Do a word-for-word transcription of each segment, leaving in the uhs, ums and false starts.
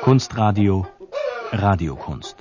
Kunstradio Radiokunst.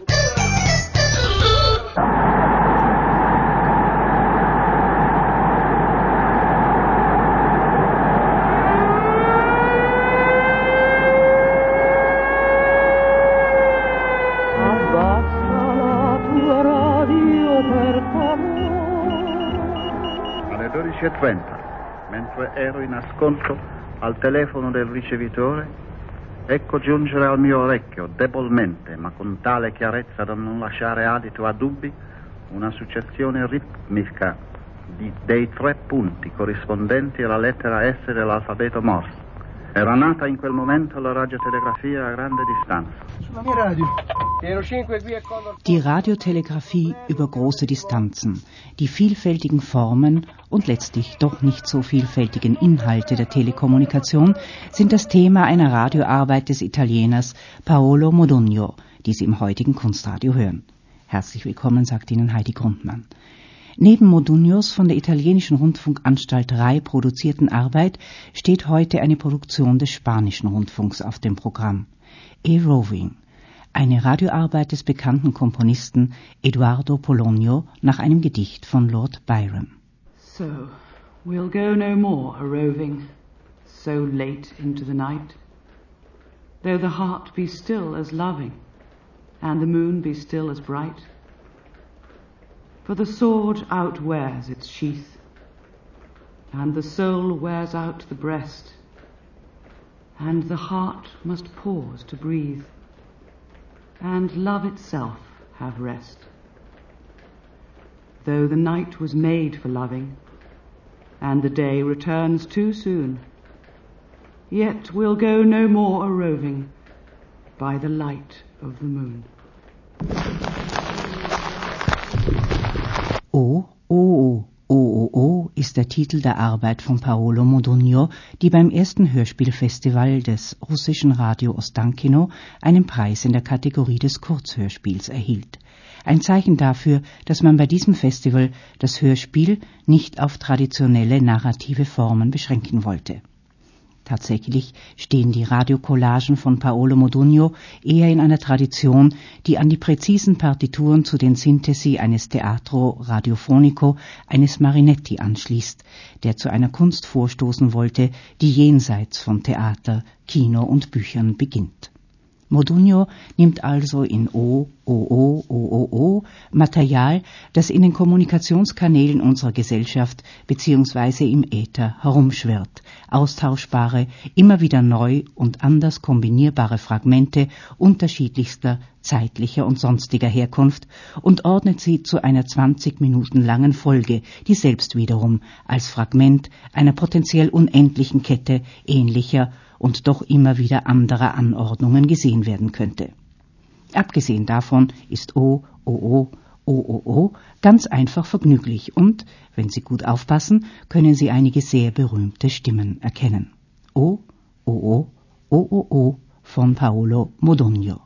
Alle dodici e trenta, mentre ero in ascolto al telefono del ricevitore, ecco giungere al mio orecchio, debolmente, ma con tale chiarezza da non lasciare adito a dubbi, una successione ritmica di, dei tre punti corrispondenti alla lettera S dell'alfabeto Morse. Era nata in quel momento la radiotelegrafia a grande distanza. Die Radiotelegrafie über große Distanzen, die vielfältigen Formen und letztlich doch nicht so vielfältigen Inhalte der Telekommunikation sind das Thema einer Radioarbeit des Italieners Paolo Modugno, die Sie im heutigen Kunstradio hören. Herzlich willkommen, sagt Ihnen Heidi Grundmann. Neben Modugnos von der italienischen Rundfunkanstalt R A I produzierten Arbeit steht heute eine Produktion des spanischen Rundfunks auf dem Programm. A Roving, eine Radioarbeit des bekannten Komponisten Eduardo Polonio nach einem Gedicht von Lord Byron. So, we'll go no more a-roving, so late into the night, though the heart be still as loving, and the moon be still as bright. For the sword outwears its sheath, and the soul wears out the breast, and the heart must pause to breathe, and love itself have rest. Though the night was made for loving, and the day returns too soon, yet we'll go no more a-roving by the light of the moon. O, O, O, O, O, O ist der Titel der Arbeit von Paolo Modugno, die beim ersten Hörspielfestival des russischen Radio Ostankino einen Preis in der Kategorie des Kurzhörspiels erhielt. Ein Zeichen dafür, dass man bei diesem Festival das Hörspiel nicht auf traditionelle narrative Formen beschränken wollte. Tatsächlich stehen die Radiocollagen von Paolo Modugno eher in einer Tradition, die an die präzisen Partituren zu den Synthesi eines Teatro Radiofonico, eines Marinetti anschließt, der zu einer Kunst vorstoßen wollte, die jenseits von Theater, Kino und Büchern beginnt. Modugno nimmt also in O, O, O, O, O, O Material, das in den Kommunikationskanälen unserer Gesellschaft bzw. im Äther herumschwirrt, austauschbare, immer wieder neu und anders kombinierbare Fragmente unterschiedlichster zeitlicher und sonstiger Herkunft und ordnet sie zu einer zwanzig Minuten langen Folge, die selbst wiederum als Fragment einer potenziell unendlichen Kette ähnlicher und doch immer wieder anderer Anordnungen gesehen werden könnte. Abgesehen davon ist O, O, O, O, O, O ganz einfach vergnüglich und, wenn Sie gut aufpassen, können Sie einige sehr berühmte Stimmen erkennen. O, O, O, O, O, O von Paolo Modugno.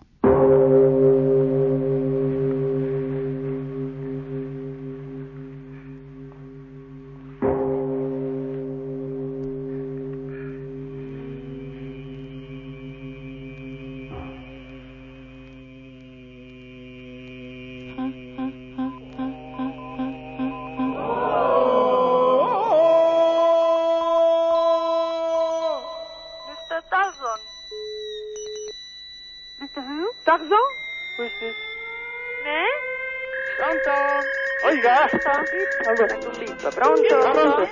Mister Who? Tarzan? Who is this? Me? Pronto? Oiga! Allora, tu lì, pronto? Pronto?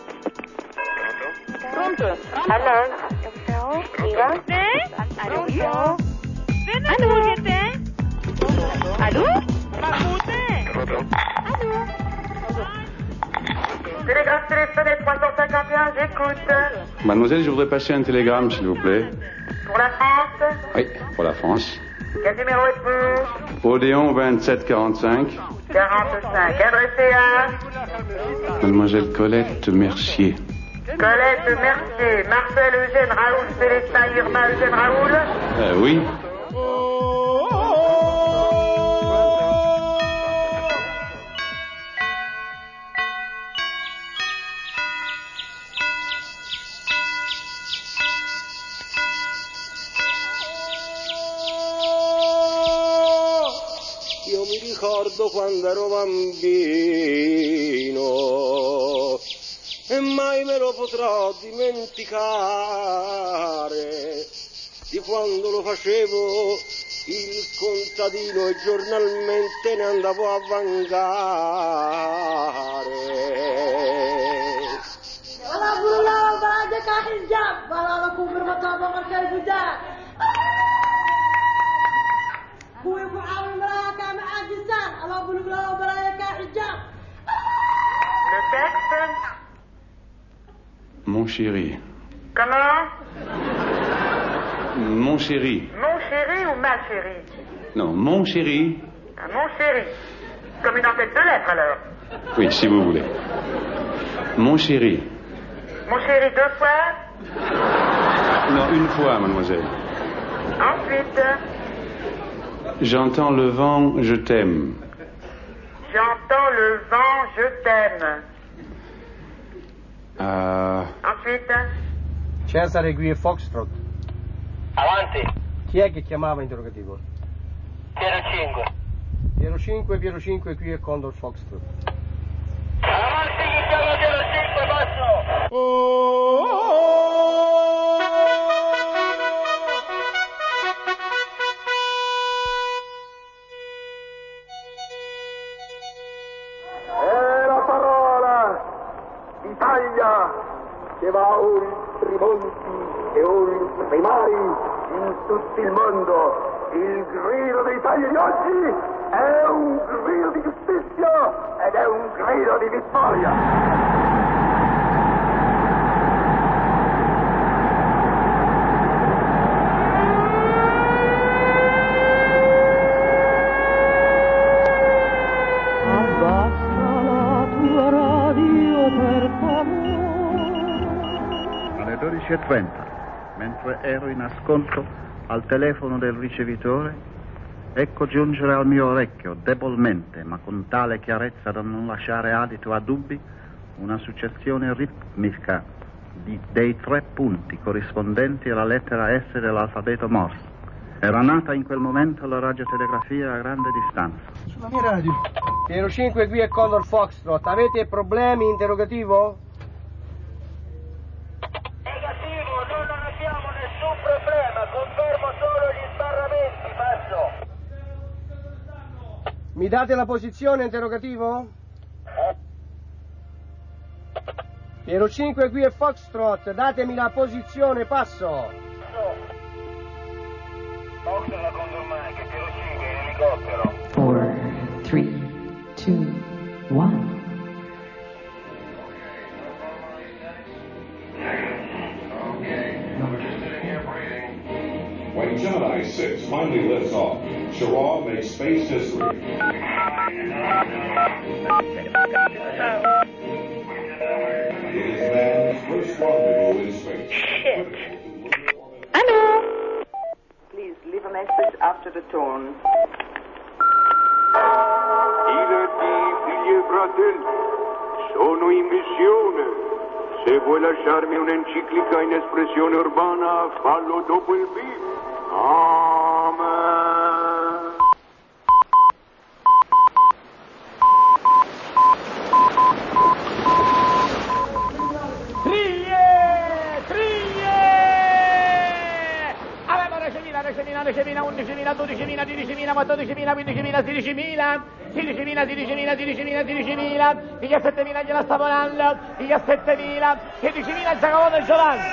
Pronto? Hallo? 여보세요? 이가? 네? 여보세요? Hallo? Hallo? Hallo? Télégraphe téléphone trois cent cinquante et un, j'écoute. Mademoiselle, je voudrais passer un télégramme, s'il vous plaît. Pour la France? Oui, pour la France. Quel numéro est-ce? Odéon vingt-sept quarante-cinq. quarante-cinq. Adressé à? Mademoiselle Colette Mercier. Colette Mercier. Marcel Eugène Raoul Célestin Irma Eugène Raoul? Euh, oui. mi ricordo quando ero bambino e mai me lo potrò dimenticare di quando lo facevo il contadino e giornalmente ne andavo a vangare. Le texte? Mon chéri. Comment? Mon chéri. Mon chéri ou ma chérie? Non, mon chéri. Ah, mon chéri. Comme une entête de lettres alors. Oui, si vous voulez. Mon chéri. Mon chéri deux fois? Non, une fois, mademoiselle. Ensuite? J'entends le vent, je t'aime. J'entends le vent, je t'aime. Ah, Ensuite? Cesare, qui è Foxtrot. Avanti. Chi è che chiamava interrogativo? Piero cinque. Piero cinque, Piero cinque, qui è Condor Foxtrot. Avanti, chi chiama Piero cinque, passo. Oh, oh, oh. È la parola d'Italia che va oltre i monti e oltre i mari in tutto il mondo. Il grido dell'Italia di oggi è un grido di giustizia ed è un grido di vittoria. Alle dodici e trenta, mentre ero in ascolto al telefono del ricevitore, ecco giungere al mio orecchio, debolmente, ma con tale chiarezza da non lasciare adito a dubbi, una successione ritmica di, dei tre punti corrispondenti alla lettera S dell'alfabeto Morse. Era nata in quel momento la radiotelegrafia a grande distanza. Sulla mia radio. Piero cinque, qui è Condor Foxtrot. Avete problemi? Interrogativo? Negativo, non abbiamo nessun problema, confermo solo gli sbarramenti, passo. Mi date la posizione? Interrogativo? Piero cinque, qui è Foxtrot. Datemi la posizione, passo. Fox alla Condor Mike, Piero cinque in elicottero. Four, three, two, one. When Gemini six finally lifts off, Shirov makes space history. It is man's first rendezvous in space. Shit. Allô? Please leave a message after the tone. Dilati, figli e fratelli, sono in missione. Se vuoi lasciarmi un'enciclica in espressione urbana, fallo dopo il beat. Amen. Triglie! Triglie! Avevamo diecimila, diecimila, diecimila, undicimila, dodicimila, tredicimila, quattordicimila, quindicimila, sedicimila, sedicimila, sedicimila, sedicimila, sedicimila, diciassettemila gliela sta volando, diciassettemila, sedicimila il Giacomo del Giovanni.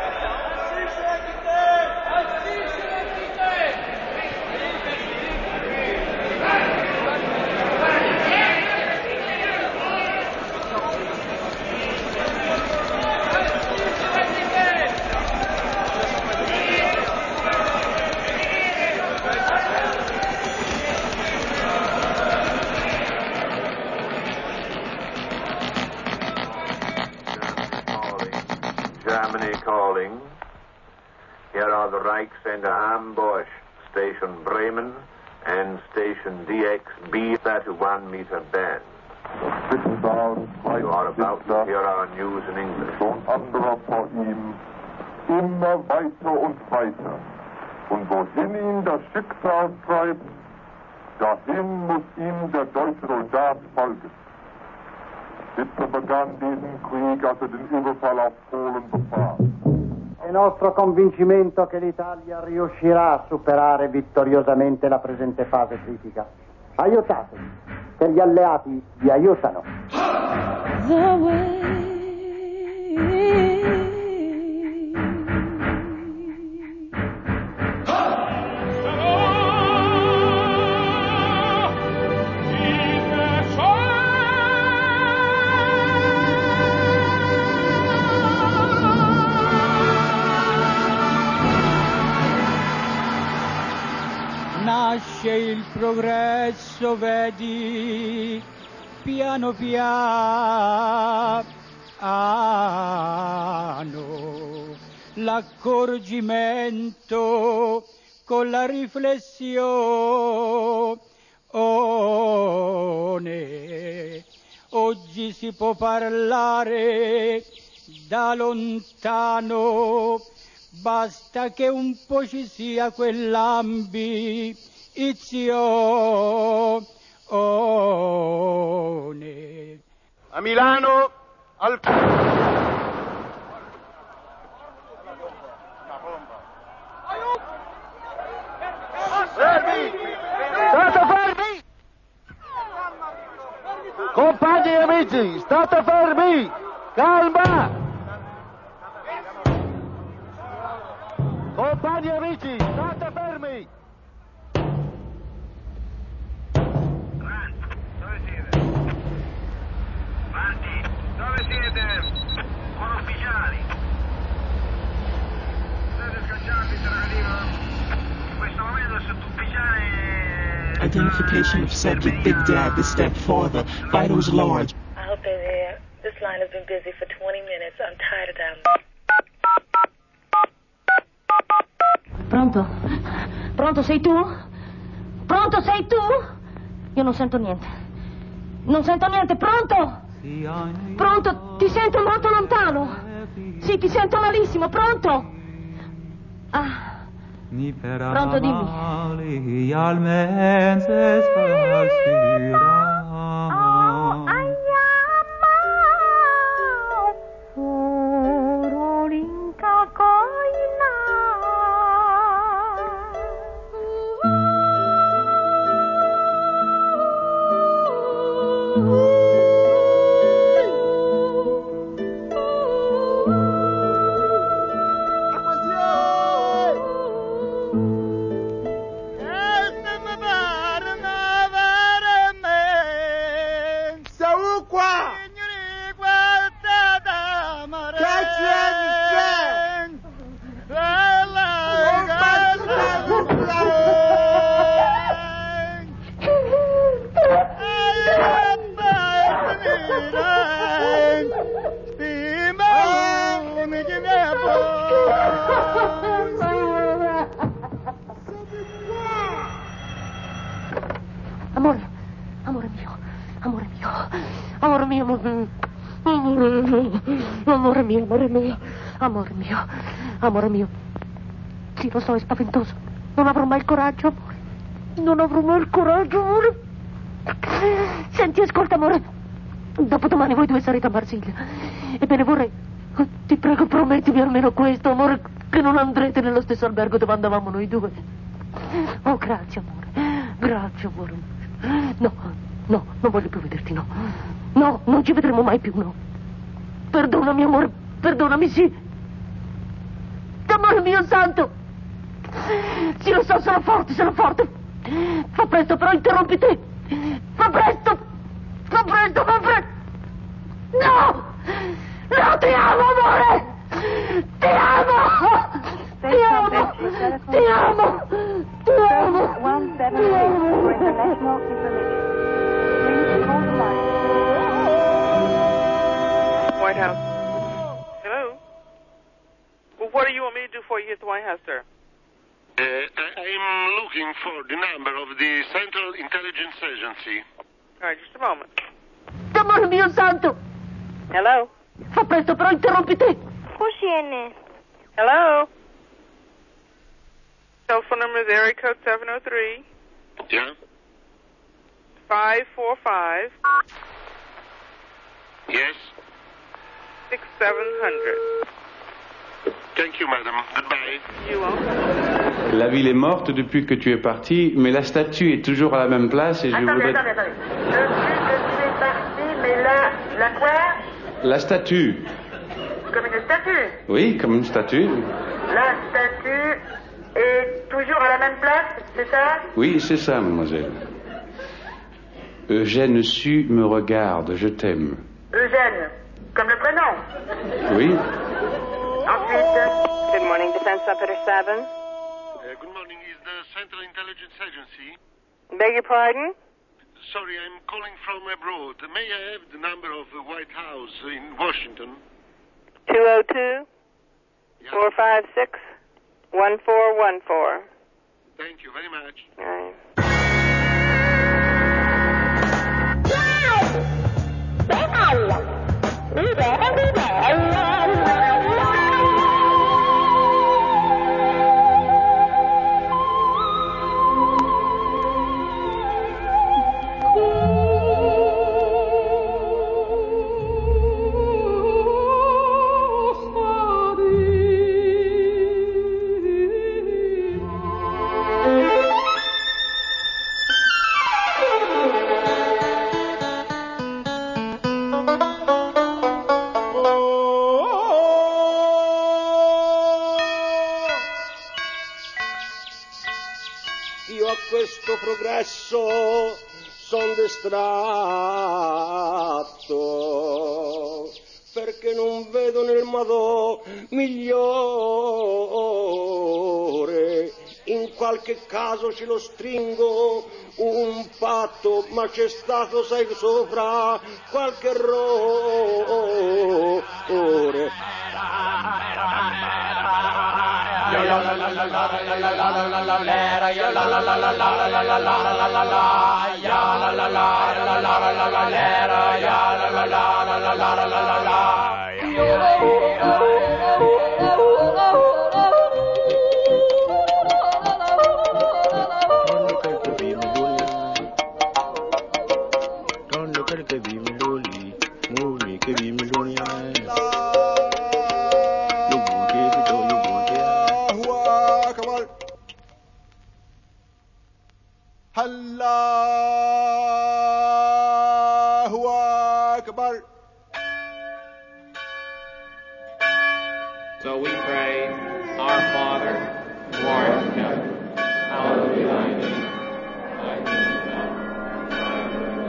Germany calling. Here are the Reichsender Ambush, Station Bremen, and Station D X B thirty-one meter band. You are about to hear our news in English. Und anderer vor ihm, immer weiter und weiter. Und wohin ihn das Schicksal treibt, Dahin muss ihm der deutsche Soldat folgen. Hitler begann diesen Krieg, als er den Überfall auf Polen befahl. È nostro convincimento che l'Italia riuscirà a superare vittoriosamente la presente fase critica. Aiutatevi, che gli alleati vi aiutano. The way nasce il progresso, vedi, piano piano, l'accorgimento con la riflessione. Oggi si può parlare da lontano, basta che un po' ci sia quell'ambizione. A Milano, al... Fermi! State fermi! Compagni e amici, state fermi! Calma! Compagni e amici, state fermi! Dove siete? Marti, dove siete? Con ufficiali. Siete scacciati, se ne arriva. In questo momento il sottufficiale... Identification of subject, Big Dad, this step further. Vitals lowered. I hope they're there. This line has been busy for twenty minutes. I'm tired of them. Pronto? Pronto, sei tu? Pronto, sei tu? Io non sento niente. Non sento niente, pronto? Pronto, ti sento molto lontano. Sì, ti sento malissimo, pronto? Ah. Pronto, dimmi. Oh, Amore, amore mio, amore mio, amore mio, amore mio, amore mio, amore mio, amore mio, amore mio. Sì, lo so, è spaventoso. Non avrò mai il coraggio, amore. Non avrò mai il coraggio, amore. Senti, ascolta, amore. Dopodomani voi due sarete a Marsiglia. Ebbene, vorrei... Ti prego, promettimi almeno questo, amore, che non andrete nello stesso albergo dove andavamo noi due. Oh, grazie, amore. Grazie, amore. No, no, non voglio più vederti, no. No, non ci vedremo mai più, no. Perdonami, amore, perdonami, sì. Amore mio santo. Sì, lo so, sono forte, sono forte. Fa presto, però interrompi te. Fa presto. Fa presto, fa presto. No! No, ti amo, amore! Ti amo! Ti amo! Ti amo! Ti amo! Ti amo! White House. Hello? Well, what do you want me to do for you here at the White House, sir? Uh, I'm looking for the number of the Central Intelligence Agency. All right, just a moment. Amore mio santo! Hello? Fa presto, però interrompi te. Cushiene. Hello? Telephone number is area code seven oh three. Yeah? five four five. Yes? six seven hundred. Thank you, madam. Goodbye. You welcome. La ville est morte depuis que tu es parti, mais la statue est toujours à la même place et je Attendez, voudrais... attendez, attendez. Depuis que tu es parti, mais là, la quoi? La statue. Comme une statue. Oui, comme une statue. La statue est toujours à la même place, c'est ça? Oui, c'est ça, mademoiselle. Eugène Sue me regarde, je t'aime. Eugène, comme le prénom. Oui. Ensuite. Good morning, Defense Operator seven. Uh, good morning. Is the Central Intelligence Agency? Beg your pardon? Sorry, I'm calling from abroad. May I have the number of the White House in Washington? two oh two, four five six, one four one four. Thank you very much. All right. Io a questo progresso son distratto, perché non vedo nel modo migliore. In qualche caso ce lo stringo un patto, ma c'è stato, sai, sopra qualche errore. Allahu Akbar. So we pray, Our Father, who art in heaven, hallowed be thy name. Thy kingdom come, thy will be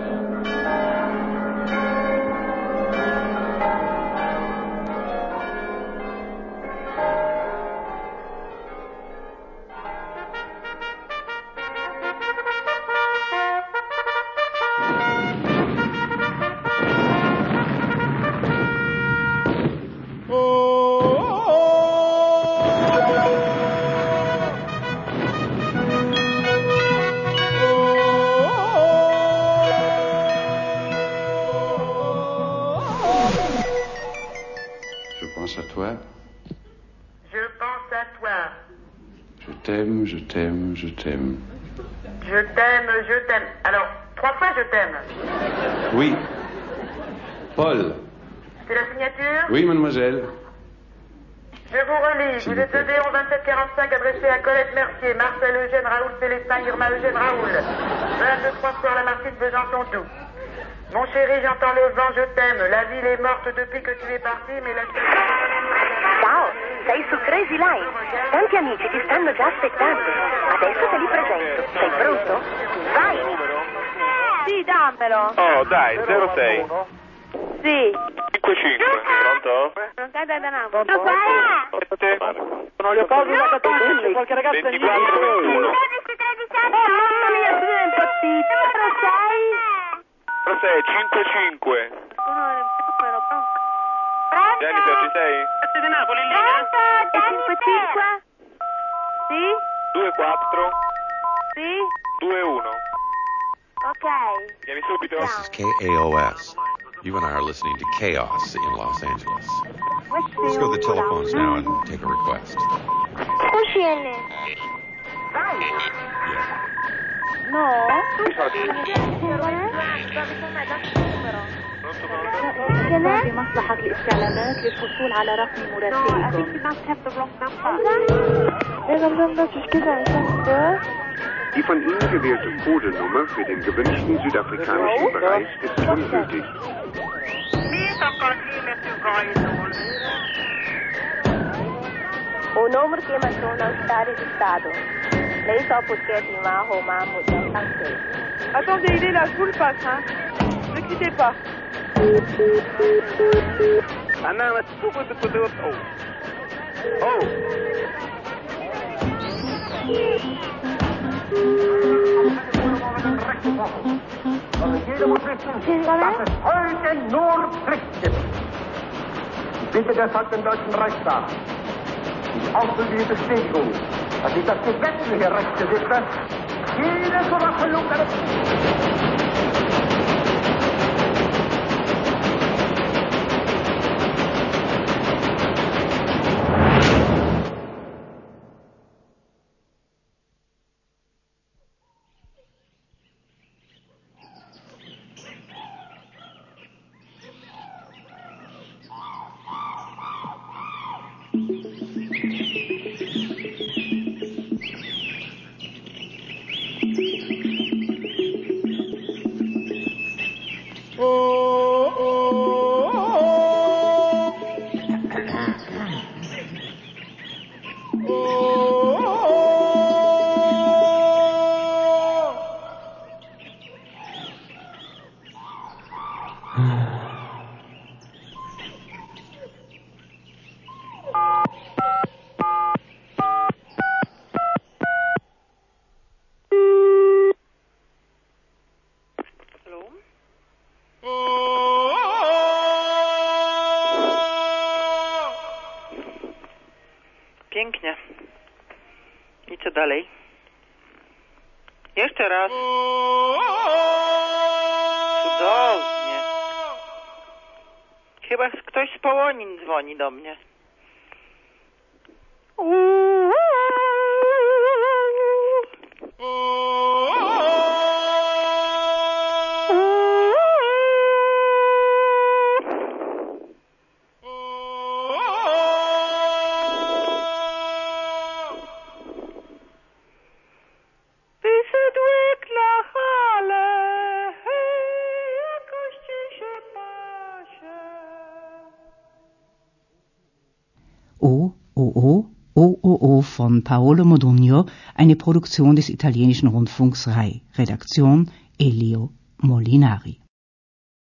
Je pense à toi. Je pense à toi. Je t'aime, je t'aime, je t'aime. Je t'aime, je t'aime. Alors, trois fois je t'aime. Oui. Paul. C'est la signature? Oui, mademoiselle. Je vous relis. Vous êtes E D onze vingt-sept quarante-cinq adressé à Colette Mercier, Marcel Eugène, Raoul Célestin, Irma Eugène, Raoul. vingt-deux-trois Square Lamartine, Besançon, Doubs. Mon chéri, j'entends le vent, je t'aime. La ville est morte depuis que tu es parti, mais la... Ciao, sei su Crazy Line. Tanti amici ti stanno già aspettando. Adesso te li presento. Sei pronto? Vai! Sì, dammelo. Oh, dai, zero sei. Sì. cinque cinque. Pronto? Non cade da Napoli. Lo fai? Sono Leopoldo da Catania, c'è qualche ragazza in ventiquattro ventuno. Oh, mamma mia, sono impazzito. Lo sai? Zero sei, cinque cinque. Jennifer, ci sei? Di Napoli, lì? E cinque cinque? Sì? due quattro. Sì? due uno. Ok. Vieni subito. This is K A O S. You and I are listening to Chaos in Los Angeles. Let's go to the telephones now and take a request. Cushion. Yeah. No. بمصلحة الاستعلامات للحصول على رقم مراسلكم. Die von Ihnen gewählte Codenummer für den gewünschten südafrikanischen Bereich ist ungültig. O número que mandou não está registrado. Nem só porque firmar uma mudança. Attendez, il est là, je vous le passe, hein. Ne quittez pas. أنا مسكوب بكتوب أو أو Jeder muss wissen, dass es heute nur Pflicht gibt. Ich bitte deshalb den Deutschen Reichstag, die ausdrückliche Bestätigung, dass ich das gesetzliche Recht besitze, jede Verwackelung der Pięknie. I co dalej? Jeszcze raz. Cudownie. Chyba ktoś z Połonin dzwoni do mnie. O, O, O, O, O, O von Paolo Modugno, eine Produktion des italienischen Rundfunks R A I. Redaktion Elio Molinari.